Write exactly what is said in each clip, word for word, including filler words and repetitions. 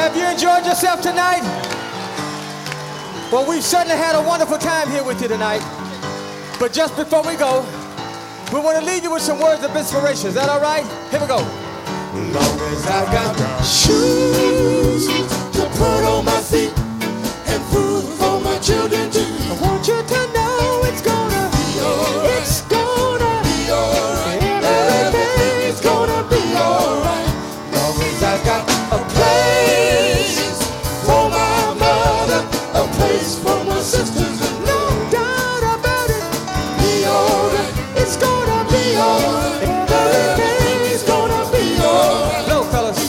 Have you enjoyed yourself tonight? Well, we've certainly had a wonderful time here with you tonight. But just before we go, we want to leave you with some words of inspiration. Is that all right? Here we go. Long as I've got shoes to put on my feet and food for my children too, I want you to know it's gonna be alright. It's gonna be alright. Everything's gonna be alright. Long as I've got a place for my mother, a place for my sisters, and no doubt about it, be alright. It's gonna be alright. Everything's gonna be alright. Blow, fellas.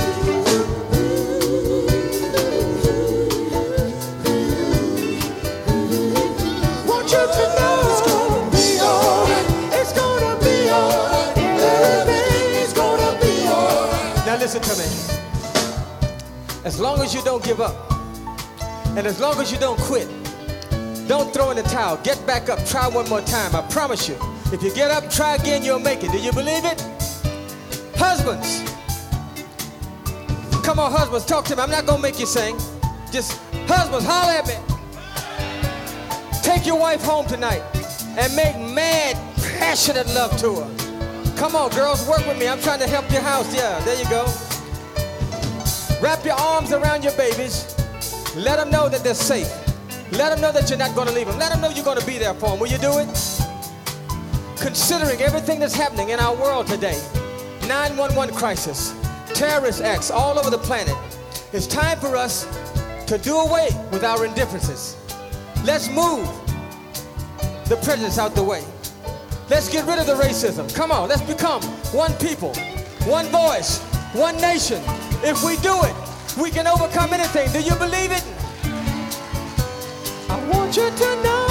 Want you to know it's gonna be alright. It's gonna be alright. Everything's gonna be alright. Now listen to me. As long as you don't give up, and as long as you don't quit, don't throw in the towel. Get back up. Try one more time. I promise you. If you get up, try again, you'll make it. Do you believe it? Husbands. Come on, husbands, talk to me. I'm not going to make you sing. Just, husbands, holler at me. Take your wife home tonight and make mad, passionate love to her. Come on, girls, work with me. I'm trying to help your house. Yeah, there you go. Wrap your arms around your babies. Let them know that they're safe. Let them know that you're not going to leave them. Let them know you're going to be there for them. Will you do it? Considering everything that's happening in our world today, nine one one crisis, terrorist acts all over the planet, it's time for us to do away with our indifferences. Let's move the prejudice out the way. Let's get rid of the racism. Come on, let's become one people, one voice, one nation. If we do it, we can overcome anything. Do you believe it? I want you to know